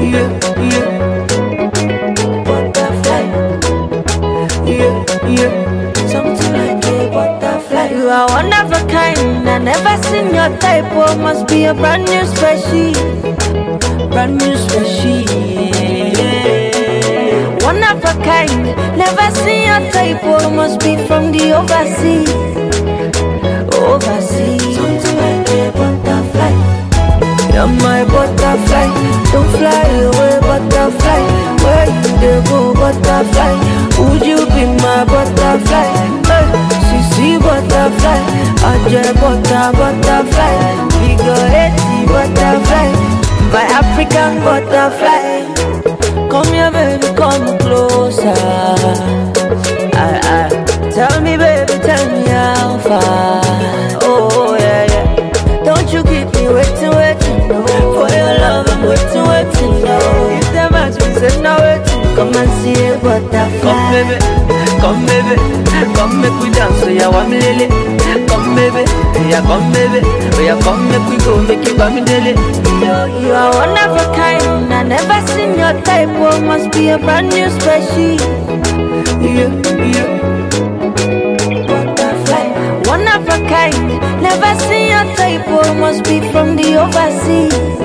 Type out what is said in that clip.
yeah, yeah. Butterfly, yeah, yeah. Something like a butterfly. You are one of a kind. I never seen your type. Oh, must be a brand new species. Brand new species. One of a kind. Never seen your type. Oh, must be from the overseas. Overseas. Something like a butterfly. You're my butterfly. Don't fly away, butterfly. Where you dey go, butterfly? Would you be my butterfly? Hey, Sisi butterfly. Ajay butterfly. Figure 80 butterfly. My African butterfly. Come here, baby, come closer. Tell me, baby, tell me how far. Oh, yeah, yeah. Don't you keep me waiting, no. For your love, I'm waiting, no. If the match me say no waiting, come and see a butterfly. Come baby, come make we dance, so ya want me lily. Come baby, yeah, come baby, yeah, come make we go, make you come daily. You are one of a kind, I never seen your type. Oh, must be a brand new species. Yeah, yeah. One of a kind, never seen your type. Oh, must be from the overseas.